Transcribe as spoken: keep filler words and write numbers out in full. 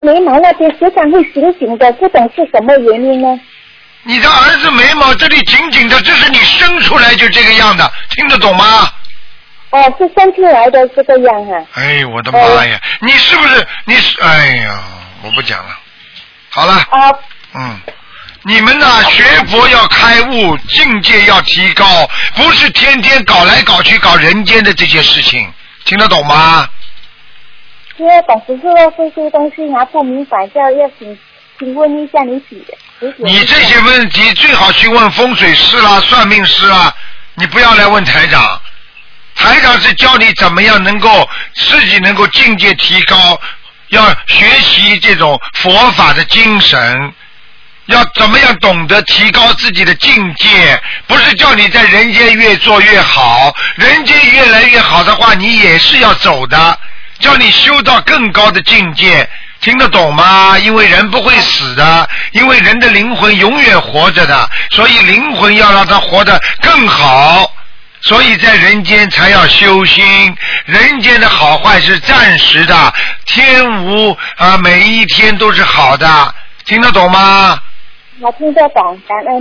眉毛那边时常会紧紧的，不懂是什么原因呢？ 你的儿子眉毛这里紧紧的，这是你生出来就这个样的，听得懂吗？ 哦，是生出来的这个样啊。 哎，我的妈呀！哦、你是不是？你是？哎呀，我不讲了。好了。 啊。 嗯。你们呢？学佛要开悟，境界要提高，不是天天搞来搞去搞人间的这些事情，听得懂吗？ 因为董事说这些东西还不明白，要要请请问一下你几？ 你这些问题最好去问风水师啦、算命师啦，你不要来问台长。台长是教你怎么样能够自己能够境界提高，要学习这种佛法的精神。要怎么样懂得提高自己的境界，不是叫你在人间越做越好，人间越来越好的话你也是要走的，叫你修到更高的境界，听得懂吗？因为人不会死的，因为人的灵魂永远活着的，所以灵魂要让它活得更好，所以在人间才要修心，人间的好坏是暂时的，天无啊，每一天都是好的，听得懂吗？ 我听得懂，感恩。